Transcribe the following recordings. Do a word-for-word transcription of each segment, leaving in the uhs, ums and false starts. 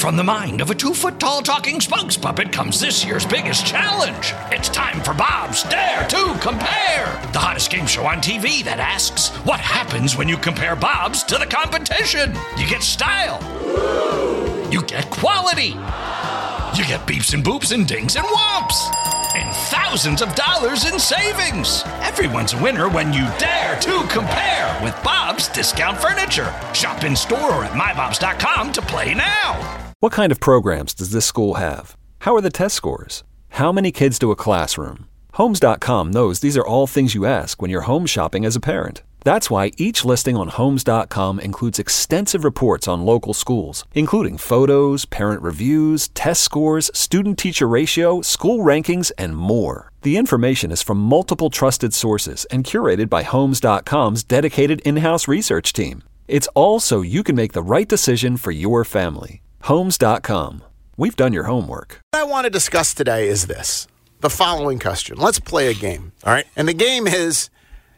From the mind of a two-foot-tall talking spokes puppet comes this year's biggest challenge. It's time for Bob's Dare to Compare, the hottest game show on T V that asks, what happens when you compare Bob's to the competition? You get style. You get quality. You get beeps and boops and dings and whomps. And thousands of dollars in savings. Everyone's a winner when you dare to compare with Bob's Discount Furniture. Shop in store or at my bobs dot com to play now. What kind of programs does this school have? How are the test scores? How many kids do a classroom? Homes dot com knows these are all things you ask when you're home shopping as a parent. That's why each listing on Homes dot com includes extensive reports on local schools, including photos, parent reviews, test scores, student-teacher ratio, school rankings, and more. The information is from multiple trusted sources and curated by Homes dot com's dedicated in-house research team. It's all so you can make the right decision for your family. Homes dot com. We've done your homework. What I want to discuss today is this. The following question. Let's play a game. All right. And the game is,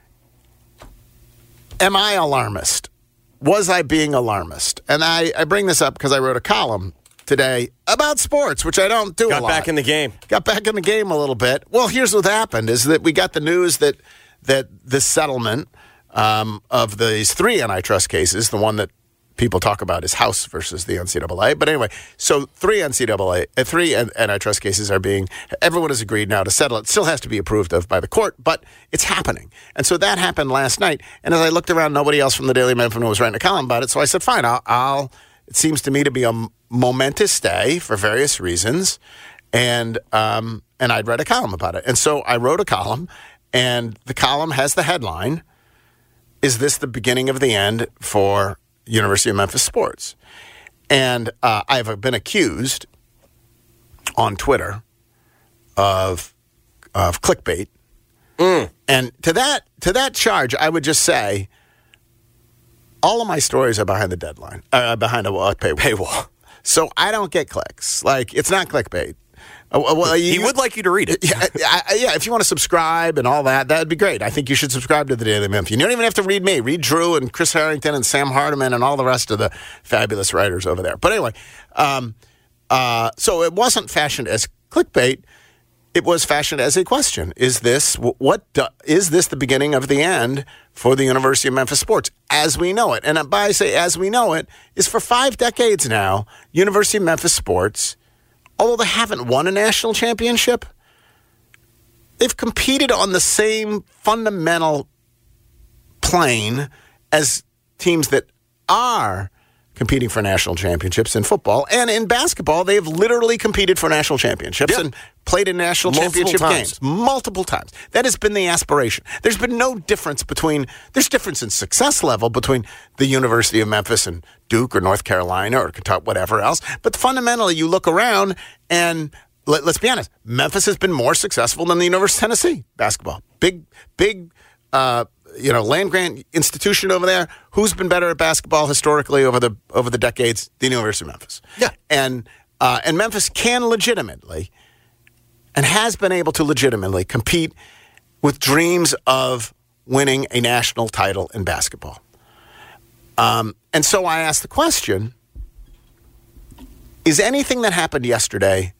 am I alarmist? Was I being alarmist? And I, I bring this up because I wrote a column today about sports, which I don't do Got a lot. Got back in the game. Got back in the game a little bit. Well, here's what happened, is that we got the news that that this settlement um, of these three antitrust cases, the one that people talk about is House versus the N C double A. But anyway, so three N C double A, uh, three antitrust cases are being, everyone has agreed now to settle it. Still has to be approved of by the court, but it's happening. And so that happened last night. And as I looked around, nobody else from the Daily Memphian was writing a column about it. So I said, fine, I'll, I'll it seems to me to be a momentous day for various reasons. And, um, and I'd read a column about it. And so I wrote a column, and the column has the headline, is this the beginning of the end for University of Memphis sports? And uh, I've been accused on Twitter of of clickbait. Mm. And to that to that charge, I would just say, all of my stories are behind the deadline, uh, behind a pay- paywall. So I don't get clicks. Like, it's not clickbait. Uh, well, you, he would like you to read it. Yeah, I, yeah, if you want to subscribe and all that, that would be great. I think you should subscribe to the Daily Memphian. You don't even have to read me. Read Drew and Chris Harrington and Sam Hardiman and all the rest of the fabulous writers over there. But anyway, um, uh, so it wasn't fashioned as clickbait. It was fashioned as a question. Is this what do, is this the beginning of the end for the University of Memphis sports as we know it? And by I say as we know it, is for five decades now, University of Memphis sports, although they haven't won a national championship, they've competed on the same fundamental plane as teams that are competing for national championships in football. And in basketball, they've literally competed for national championships yeah. and played in national Multiple championship times. games multiple times. That has been the aspiration. There's been no difference between, there's difference in success level between the University of Memphis and Duke or North Carolina or Kentucky, whatever else. But fundamentally, you look around and let, let's be honest, Memphis has been more successful than the University of Tennessee basketball. Big, big, uh, you know, land grant institution over there. Who's been better at basketball historically over the over the decades? The University of Memphis. Yeah, and uh, and Memphis can legitimately and has been able to legitimately compete with dreams of winning a national title in basketball. Um, and so I asked the question: is anything that happened yesterday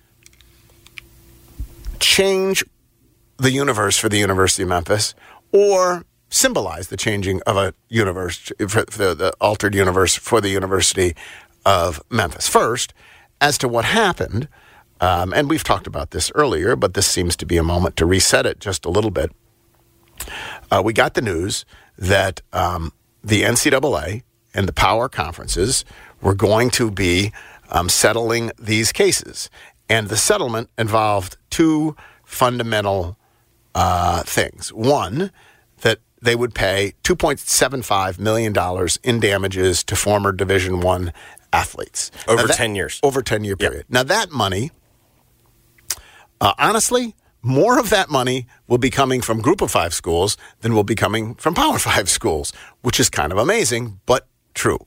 change the universe for the University of Memphis, or symbolize the changing of a universe, for the, the altered universe for the University of Memphis? First, as to what happened, um, and we've talked about this earlier, but this seems to be a moment to reset it just a little bit. Uh, we got the news that um, the N C double A and the power conferences were going to be um, settling these cases. And the settlement involved two fundamental uh, things. One, that they would pay two point seven five million dollars in damages to former Division I athletes. Over that, ten years. Over a ten-year period. Yep. Now, that money, uh, honestly, more of that money will be coming from Group of Five schools than will be coming from Power Five schools, which is kind of amazing, but true.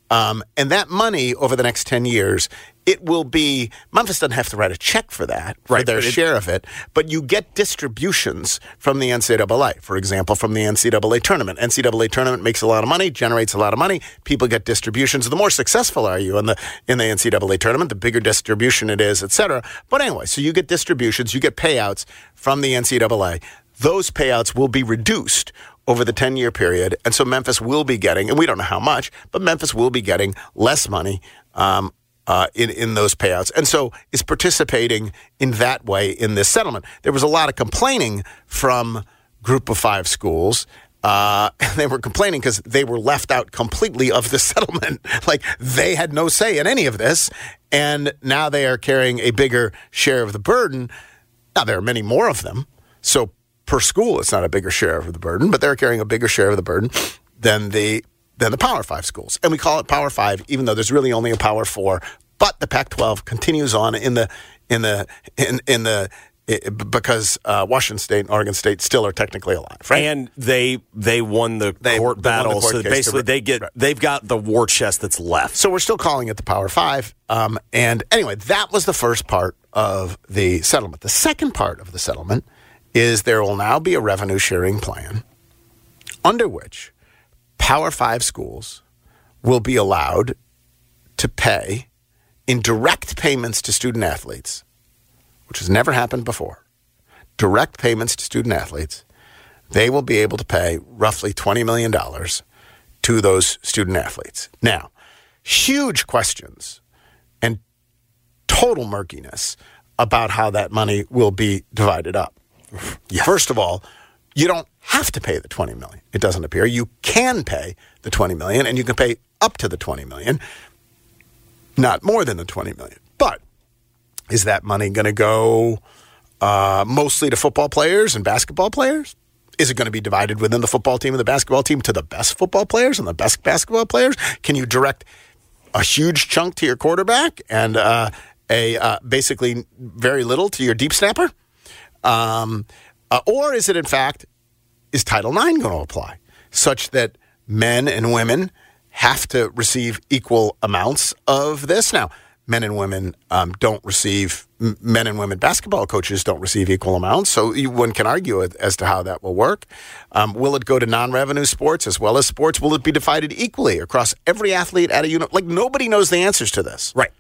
Um, and that money over the next ten years, it will be, Memphis doesn't have to write a check for that, for right, their it, share of it, but you get distributions from the N C double A. For example, from the N C double A tournament. N C double A tournament makes a lot of money, generates a lot of money. People get distributions. The more successful are you in the in the N C double A tournament, the bigger distribution it is, et cetera. But anyway, so you get distributions, you get payouts from the N C double A. Those payouts will be reduced over the ten-year period, and so Memphis will be getting, and we don't know how much, but Memphis will be getting less money um, uh, in, in those payouts, and so is participating in that way in this settlement. There was a lot of complaining from Group of Five schools. Uh, and they were complaining because they were left out completely of the settlement. Like, they had no say in any of this, and now they are carrying a bigger share of the burden. Now, there are many more of them, so per school, it's not a bigger share of the burden, but they're carrying a bigger share of the burden than the than the Power Five schools. And we call it Power Five, even though there's really only a Power Four. But the Pac twelve continues on in the in the in in the it, because uh, Washington State and Oregon State still are technically alive, right? And they they won the they, court they battle, the court so basically to, they get right. they've got the war chest that's left. So we're still calling it the Power Five. Um, and anyway, that was the first part of the settlement. The second part of the settlement is there will now be a revenue sharing plan under which Power Five schools will be allowed to pay in direct payments to student athletes, which has never happened before. Direct payments to student athletes. They will be able to pay roughly twenty million dollars to those student athletes. Now, huge questions and total murkiness about how that money will be divided up. Yeah. First of all, you don't have to pay the twenty million dollars. It doesn't appear. You can pay the twenty million dollars, and you can pay up to the twenty million dollars, not more than the twenty million dollars. But is that money going to go uh, mostly to football players and basketball players? Is it going to be divided within the football team and the basketball team to the best football players and the best basketball players? Can you direct a huge chunk to your quarterback and uh, a uh, basically very little to your deep snapper? Um, uh, or is it, in fact, is Title nine going to apply such that men and women have to receive equal amounts of this? Now, men and women um, don't receive, m- men and women basketball coaches don't receive equal amounts, so you, one can argue as to how that will work. Um, will it go to non-revenue sports as well as sports? Will it be divided equally across every athlete at a unit? Like, nobody knows the answers to this. Right.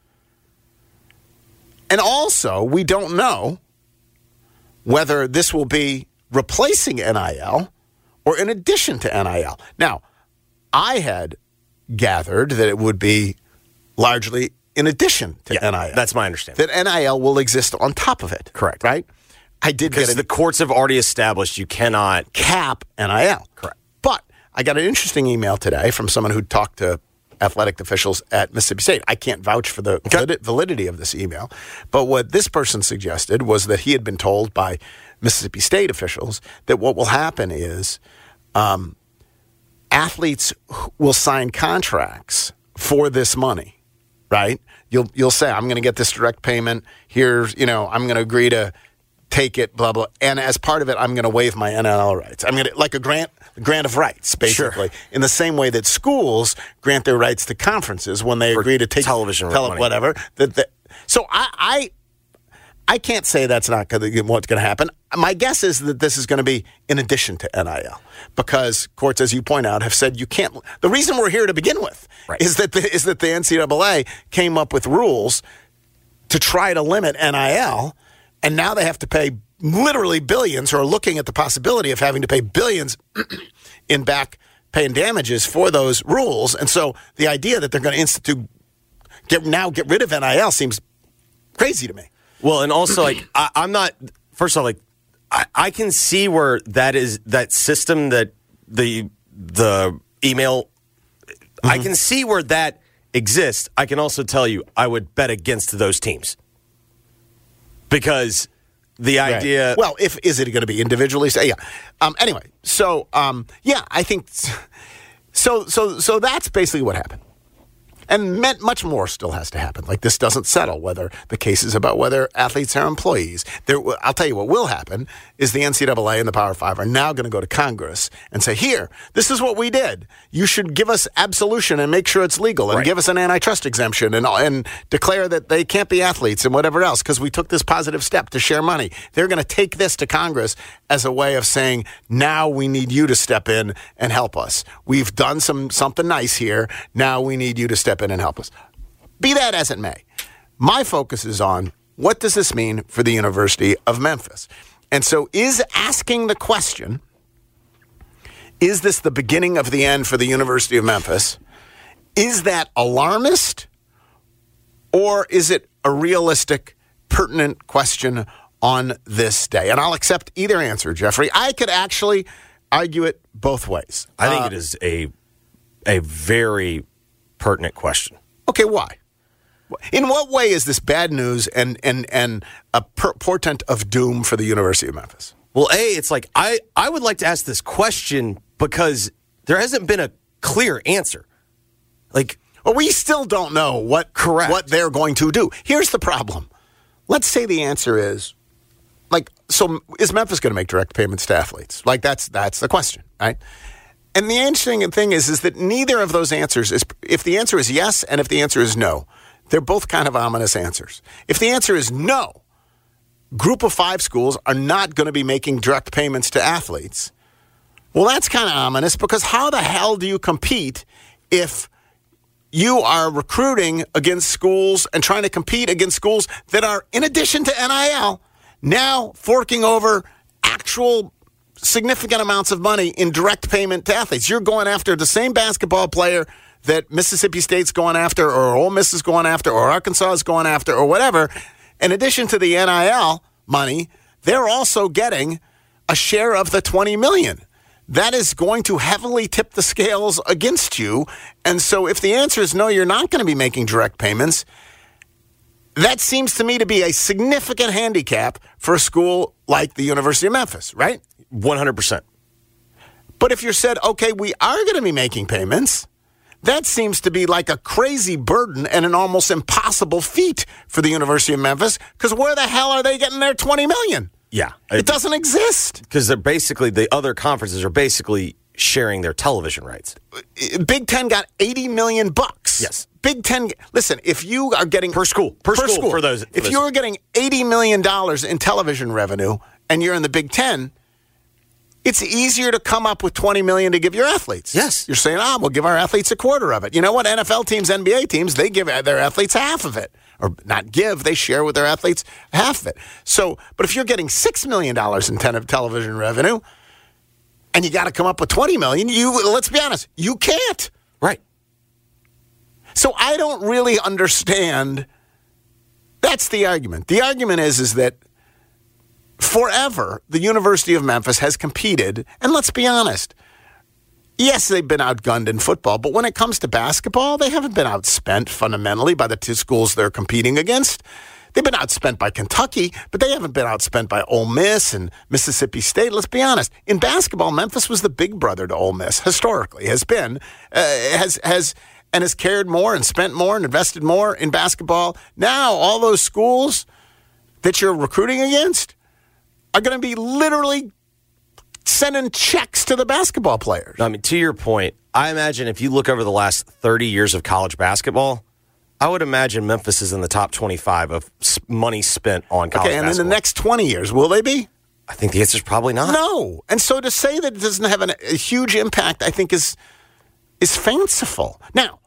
And also, we don't know whether this will be replacing N I L or in addition to N I L. Now, I had gathered that it would be largely in addition to yeah, N I L. That's my understanding. That N I L will exist on top of it. Correct. Right? I did because get the courts have already established you cannot cap N I L. Correct. But I got an interesting email today from someone who talked to athletic officials at Mississippi State. I can't vouch for the okay. validity of this email, but what this person suggested was that he had been told by Mississippi State officials that what will happen is um, athletes will sign contracts for this money, right? You'll you'll say, I'm going to get this direct payment. Here's, you know, I'm going to agree to take it, blah, blah. And as part of it, I'm going to waive my N I L rights. I'm going to, like a grant, grant of rights, basically. Sure. In the same way that schools grant their rights to conferences when they For agree to take television tele- money. whatever. That, that, so I, I I can't say that's not gonna, what's going to happen. My guess is that this is going to be in addition to N I L because courts, as you point out, have said you can't. The reason we're here to begin with right. is that the, is that the N C double A came up with rules to try to limit N I L. And now they have to pay literally billions, or are looking at the possibility of having to pay billions in back pay and damages for those rules. And so the idea that they're going to institute, get now get rid of N I L seems crazy to me. Well, and also, like, I, I'm not, first of all, like, I, I can see where that is, that system that the, the email, mm-hmm. I can see where that exists. I can also tell you, I would bet against those teams. Because the idea... Right. Well, if is it going to be individually? So, yeah. Um, anyway, so, um, yeah, I think... So, so, so that's basically what happened. And meant much more still has to happen. Like, this doesn't settle whether the case is about whether athletes are employees. There, I'll tell you what will happen is the N C double A and the Power Five are now going to go to Congress and say, here, this is what we did. You should give us absolution and make sure it's legal and right. give us an antitrust exemption and, and declare that they can't be athletes and whatever else because we took this positive step to share money. They're going to take this to Congress as a way of saying, now we need you to step in and help us. We've done some something nice here. Now we need you to step in and help us. Be that as it may, my focus is on what does this mean for the University of Memphis? And so is asking the question, is this the beginning of the end for the University of Memphis? Is that alarmist? Or is it a realistic, pertinent question on this day? And I'll accept either answer, Jeffrey. I could actually argue it both ways. I think uh, it is a a very pertinent question. Okay, why? In what way is this bad news and and and a per- portent of doom for the University of Memphis? Well, A, it's like I, I would like to ask this question because there hasn't been a clear answer. Like, well, we still don't know what Correct. what they're going to do. Here's the problem. Let's say the answer is, like, so is Memphis going to make direct payments to athletes? Like, that's that's the question, right? And the interesting thing is, is that neither of those answers is, if the answer is yes and if the answer is no, they're both kind of ominous answers. If the answer is no, group of five schools are not going to be making direct payments to athletes. Well, that's kind of ominous because how the hell do you compete if you are recruiting against schools and trying to compete against schools that are, in addition to N I L, now forking over actual significant amounts of money in direct payment to athletes? You're going after the same basketball player that Mississippi State's going after or Ole Miss is going after or Arkansas is going after or whatever. In addition to the N I L money, they're also getting a share of the twenty million dollars. That is going to heavily tip the scales against you. And so if the answer is no, you're not going to be making direct payments, that seems to me to be a significant handicap for a school like the University of Memphis, right? one hundred percent. But if you're said, okay, we are going to be making payments, that seems to be like a crazy burden and an almost impossible feat for the University of Memphis, because where the hell are they getting their twenty million dollars? Yeah. It, it doesn't exist. Because they're basically, the other conferences are basically sharing their television rights. Big Ten got eighty million bucks. Yes. Big Ten, listen, if you are getting... Per school. Per, per school, school. For those. For if those. you're getting eighty million dollars in television revenue and you're in the Big Ten, it's easier to come up with twenty million dollars to give your athletes. Yes. You're saying, ah, we'll give our athletes a quarter of it. You know what? N F L teams, N B A teams, they give their athletes half of it. Or not give, they share with their athletes half of it. So, but if you're getting six million dollars in ten- television revenue and you got to come up with twenty million dollars, you, let's be honest, you can't. Right. So I don't really understand. That's the argument. The argument is, is that forever, the University of Memphis has competed, and let's be honest, yes, they've been outgunned in football, but when it comes to basketball, they haven't been outspent fundamentally by the two schools they're competing against. They've been outspent by Kentucky, but they haven't been outspent by Ole Miss and Mississippi State. Let's be honest. In basketball, Memphis was the big brother to Ole Miss, historically, has been, uh, has, has, and has cared more and spent more and invested more in basketball. Now, all those schools that you're recruiting against are going to be literally sending checks to the basketball players. I mean, to your point, I imagine if you look over the last thirty years of college basketball, I would imagine Memphis is in the top twenty-five of money spent on college okay, and basketball. in the next twenty years, will they be? I think the answer is probably not. No. And so to say that it doesn't have an, a huge impact, I think is is fanciful. Now,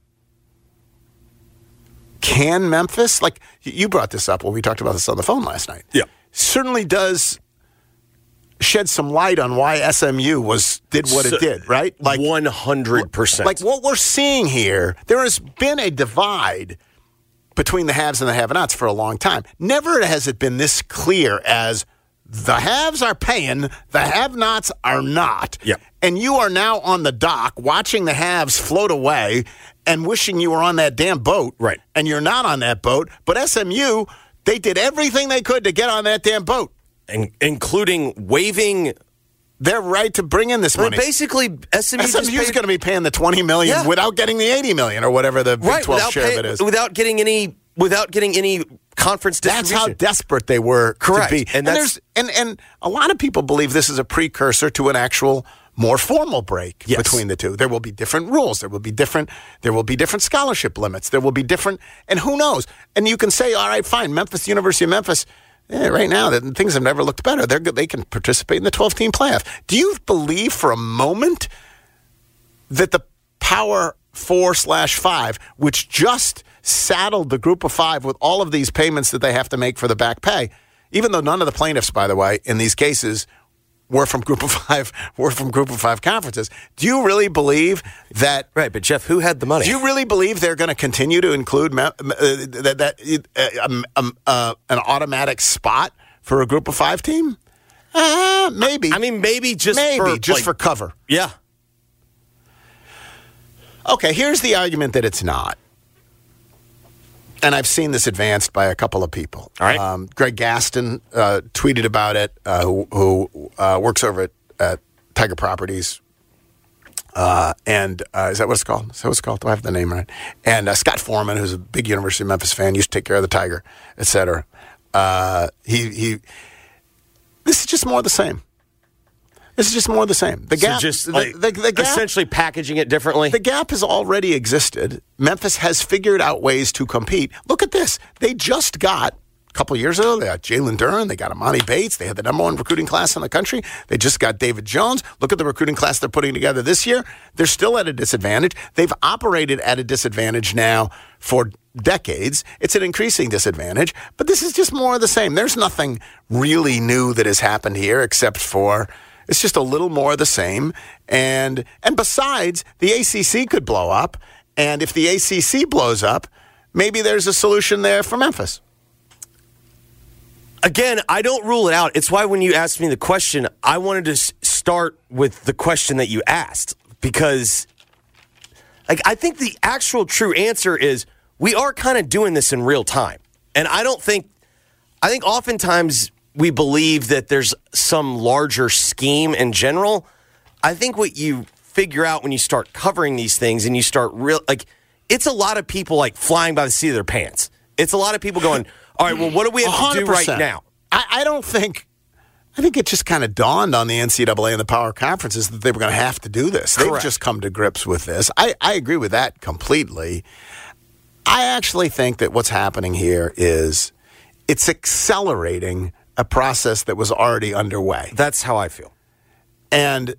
can Memphis, like you brought this up when we talked about this on the phone last night. Yeah. Certainly does shed some light on why S M U was did what So, it did, right? Like one hundred percent. Like what we're seeing here, there has been a divide between the haves and the have-nots for a long time. Never has it been this clear as the haves are paying, the have-nots are not. Yep. And you are now on the dock watching the haves float away and wishing you were on that damn boat. Right. And you're not on that boat. But S M U, they did everything they could to get on that damn boat. In- including waiving their right to bring in this Well, money. basically, S M U S M U is going to be paying the twenty million dollars Yeah. without getting the eighty million dollars or whatever the Big right, twelve without share pay, of it is. without getting any without getting any conference That's distribution. how desperate they were Correct. to be. And And, that's- there's and, and a lot of people believe this is a precursor to an actual more formal break Yes. between the two. There will be different rules. There will be different there will be different scholarship limits. There will be different and who knows? And you can say, all right, fine, Memphis, University of Memphis, eh, right now that things have never looked better. They're good. They can participate in the twelve-team playoff. Do you believe for a moment that the Power Four slash Five, which just saddled the Group of Five with all of these payments that they have to make for the back pay, even though none of the plaintiffs, by the way, in these cases were from Group of Five, were from Group of Five conferences. Do you really believe that? Right, but Jeff, who had the money? Do you really believe they're going to continue to include uh, that, that uh, um, um, uh, an automatic spot for a Group of Five team? Uh, maybe. I mean, maybe just maybe for, just like- for cover. Yeah. Okay, here's the argument that it's not. And I've seen this advanced by a couple of people. All right. Um, Greg Gaston uh, tweeted about it, uh, who, who uh, works over at, at Tiger Properties. Uh, and uh, is that what it's called? Is that what it's called? Do I have the name right? And uh, Scott Foreman, who's a big University of Memphis fan, used to take care of the Tiger, et cetera. Uh, he, he, this is just more of the same. This is just more of the same. The gap, so just the, like, the, the gap, essentially packaging it differently. the gap has already existed. Memphis has figured out ways to compete. Look at this. They just got, a couple years ago, they got Jalen Duren. They got Amani Bates. They had the number one recruiting class in the country. They just got David Jones. Look at the recruiting class they're putting together this year. They're still at a disadvantage. They've operated at a disadvantage now for decades. It's an increasing disadvantage. But this is just more of the same. There's nothing really new that has happened here except for... It's just a little more of the same. And and besides, the A C C could blow up. And if the A C C blows up, maybe there's a solution there for Memphis. Again, I don't rule it out. It's why when you asked me the question, I wanted to s- start with the question that you asked. Because like I think the actual true answer is we are kind of doing this in real time. And I don't think, I think oftentimes we believe that there's some larger scheme in general. I think what you figure out when you start covering these things and you start real, like, it's a lot of people like flying by the seat of their pants. It's a lot of people going, all right, well, what do we have to one hundred do right percent. now? I, I don't think, I think it just kind of dawned on the N C double A and the power conferences that they were going to have to do this. They've Correct. just come to grips with this. I, I agree with that completely. I actually think that what's happening here is it's accelerating a process that was already underway. That's how I feel. And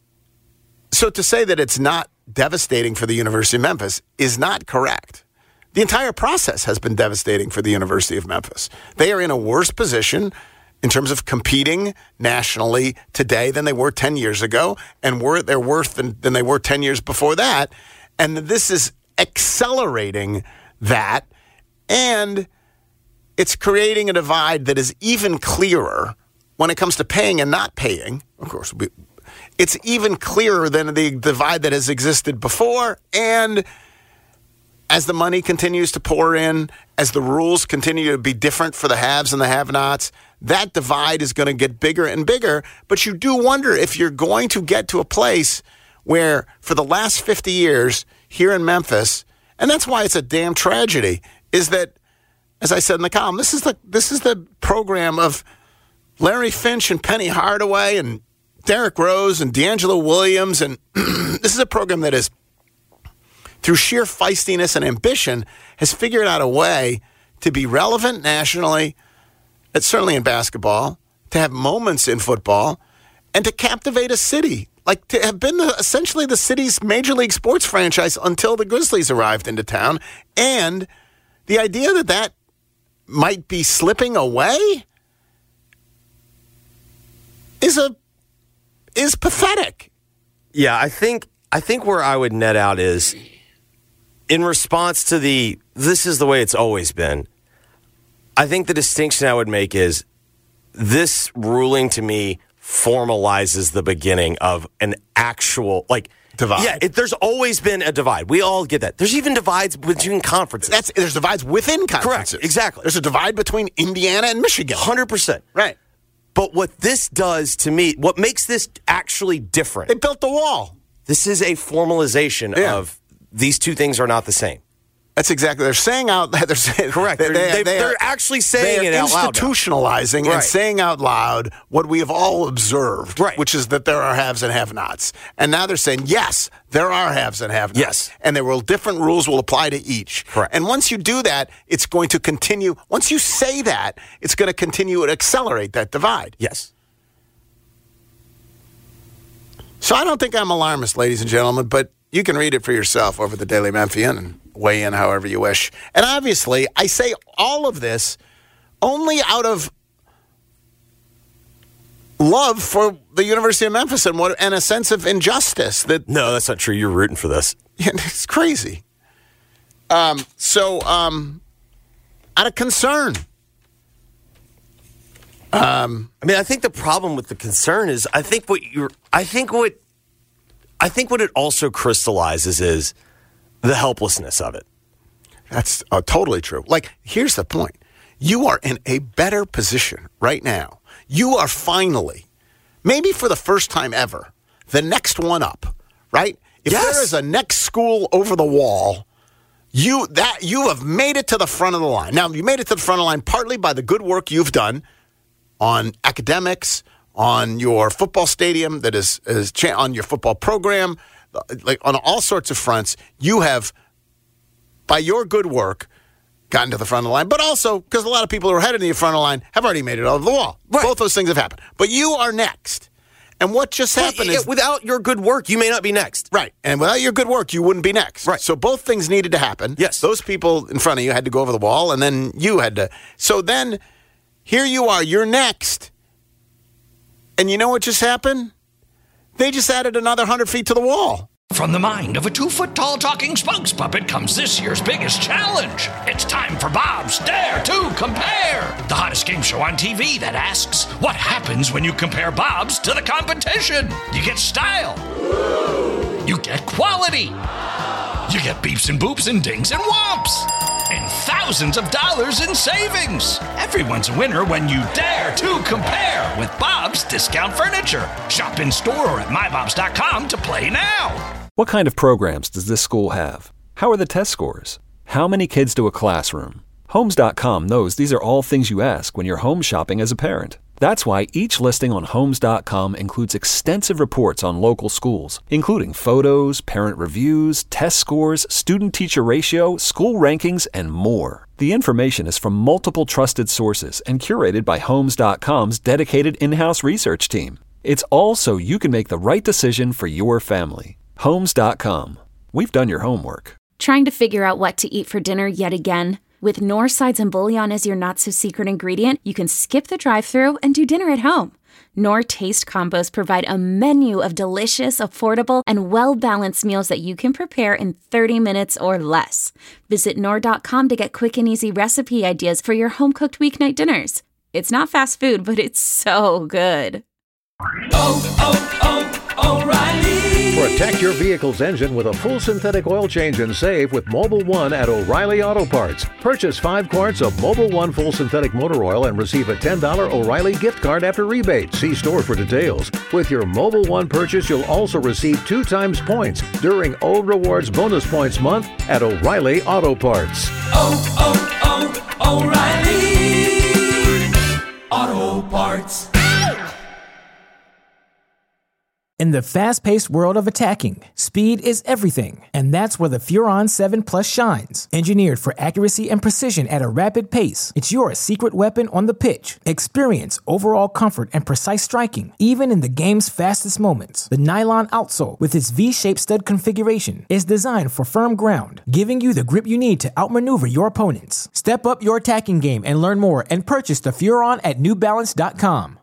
so to say that it's not devastating for the University of Memphis is not correct. The entire process has been devastating for the University of Memphis. They are in a worse position in terms of competing nationally today than they were ten years ago, and were, they're worse than, than they were ten years before that. And this is accelerating that, and it's creating a divide that is even clearer when it comes to paying and not paying. Of course, we, it's even clearer than the divide that has existed before. And as the money continues to pour in, as the rules continue to be different for the haves and the have-nots, that divide is going to get bigger and bigger. But you do wonder if you're going to get to a place where for the last fifty years here in Memphis, and that's why it's a damn tragedy, is that, as I said in the column, this is the this is the program of Larry Finch and Penny Hardaway and Derrick Rose and D'Angelo Williams. And this is a program that is, through sheer feistiness and ambition, has figured out a way to be relevant nationally, and certainly in basketball, to have moments in football, and to captivate a city. Like to have been the, essentially the city's major league sports franchise until the Grizzlies arrived into town. And the idea that that might be slipping away is a is pathetic. Yeah, I think I think where I would net out is in response to the this is the way it's always been. I think the distinction I would make is this ruling to me formalizes the beginning of an actual like divide. Yeah, it, there's always been a divide. We all get that. There's even divides between conferences. That's there's divides within conferences. Correct, exactly. There's a divide between Indiana and Michigan. one hundred percent. Right. But what this does to me, what makes this actually different, They built the wall. this is a formalization Yeah. of these two things are not the same. That's exactly. They're saying out. They're saying Correct. They, They're, they, they, they they're are, actually saying they are it out loud. now. institutionalizing Right. and saying out loud what we have all observed, Right. which is that there are haves and have-nots. And now they're saying, yes, there are haves and have-nots. Yes. And there will different rules will apply to each. Correct. And once you do that, it's going to continue. Once you say that, it's going to continue to accelerate that divide. Yes. So I don't think I'm alarmist, ladies and gentlemen, but you can read it for yourself over the Daily Memphian and weigh in however you wish. And obviously, I say all of this only out of love for the University of Memphis and what and a sense of injustice that No, that's not true. You're rooting for this. it's crazy. Um, so, um, out of concern. Um, I mean, I think the problem with the concern is, I think what you're, I think what, I think what it also crystallizes is the helplessness of it. That's uh, totally true. Like, here's the point. You are in a better position right now. You are finally, maybe for the first time ever, the next one up, right? If Yes. there is a next school over the wall, you that you have made it to the front of the line. Now, you made it to the front of the line partly by the good work you've done on academics, on your football stadium that is, is cha- on your football program, like on all sorts of fronts. You have, by your good work, gotten to the front of the line, but also because a lot of people who are headed to the front of the line have already made it over the wall. Right. Both those things have happened. But you are next. And what just happened But, is... without your good work, you may not be next. Right. And without your good work, you wouldn't be next. Right. So both things needed to happen. Yes. Those people in front of you had to go over the wall, and then you had to... So then, here you are. You're next. And you know what just happened? They just added another one hundred feet to the wall. From the mind of a two-foot-tall talking spokes puppet comes this year's biggest challenge. It's time for Bob's Dare to Compare, the hottest game show on T V that asks, what happens when you compare Bob's to the competition? You get style. You get quality. You get beeps and boops and dings and whomps. And thousands of dollars in savings. Everyone's a winner when you dare to compare with Bob's Discount Furniture. Shop in store or at my bobs dot com to play now. What kind of programs does this school have? How are the test scores? How many kids do a classroom? Homes dot com knows these are all things you ask when you're home shopping as a parent. That's why each listing on Homes dot com includes extensive reports on local schools, including photos, parent reviews, test scores, student-teacher ratio, school rankings, and more. The information is from multiple trusted sources and curated by Homes dot com's dedicated in-house research team. It's all so you can make the right decision for your family. Homes dot com. We've done your homework. Trying to figure out what to eat for dinner yet again? With Knorr sides and bouillon as your not-so-secret ingredient, you can skip the drive-thru and do dinner at home. Knorr Taste Combos provide a menu of delicious, affordable, and well-balanced meals that you can prepare in thirty minutes or less. Visit Knorr dot com to get quick and easy recipe ideas for your home-cooked weeknight dinners. It's not fast food, but it's so good. Oh, oh, oh, O'Reilly. Protect your vehicle's engine with a full synthetic oil change and save with Mobile One at O'Reilly Auto Parts. Purchase five quarts of Mobile One full synthetic motor oil and receive a ten dollars O'Reilly gift card after rebate. See store for details. With your Mobile One purchase, you'll also receive two times points during O Rewards Bonus Points Month at O'Reilly Auto Parts. Oh, oh, oh, O'Reilly. Auto Parts. In the fast-paced world of attacking, speed is everything, and that's where the Furon seven Plus shines. Engineered for accuracy and precision at a rapid pace, it's your secret weapon on the pitch. Experience overall comfort and precise striking, even in the game's fastest moments. The nylon outsole, with its V-shaped stud configuration, is designed for firm ground, giving you the grip you need to outmaneuver your opponents. Step up your attacking game and learn more and purchase the Furon at New Balance dot com.